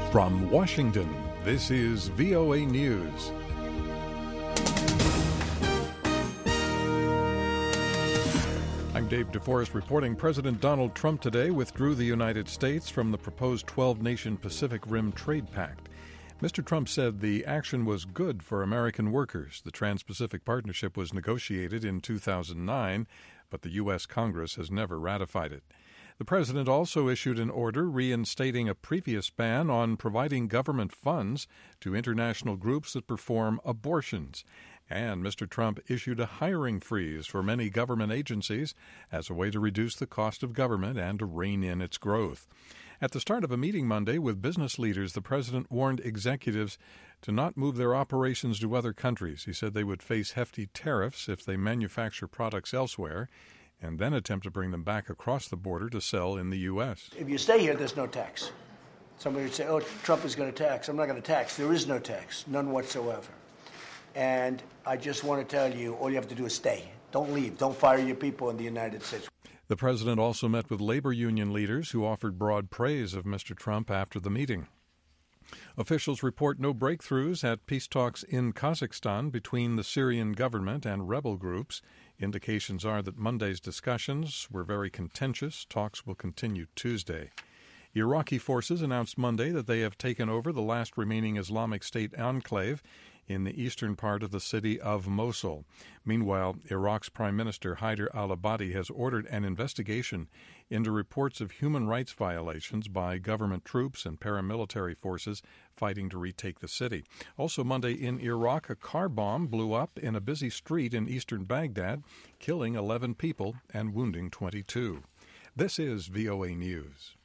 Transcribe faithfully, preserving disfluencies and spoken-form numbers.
From Washington, this is V O A News. I'm Dave DeForest reporting President Donald Trump today withdrew the United States from the proposed twelve-nation Pacific Rim Trade Pact. Mister Trump said the action was good for American workers. The Trans-Pacific Partnership was negotiated in two thousand nine, but the U S. Congress has never ratified it. The president also issued an order reinstating a previous ban on providing government funds to international groups that perform abortions. And Mister Trump issued a hiring freeze for many government agencies as a way to reduce the cost of government and to rein in its growth. At the start of a meeting Monday with business leaders, the president warned executives to not move their operations to other countries. He said they would face hefty tariffs if they manufacture products elsewhere and then attempt to bring them back across the border to sell in the U S. If you stay here, there's no tax. Somebody would say, oh, Trump is going to tax. I'm not going to tax. There is no tax, none whatsoever. And I just want to tell you, all you have to do is stay. Don't leave. Don't fire your people in the United States. The president also met with labor union leaders who offered broad praise of Mister Trump after the meeting. Officials report no breakthroughs at peace talks in Kazakhstan between the Syrian government and rebel groups. Indications are that Monday's discussions were very contentious. Talks will continue Tuesday. Iraqi forces announced Monday that they have taken over the last remaining Islamic State enclave in the eastern part of the city of Mosul. Meanwhile, Iraq's Prime Minister Haider al-Abadi has ordered an investigation into reports of human rights violations by government troops and paramilitary forces fighting to retake the city. Also Monday in Iraq, a car bomb blew up in a busy street in eastern Baghdad, killing eleven people and wounding twenty-two. This is V O A News.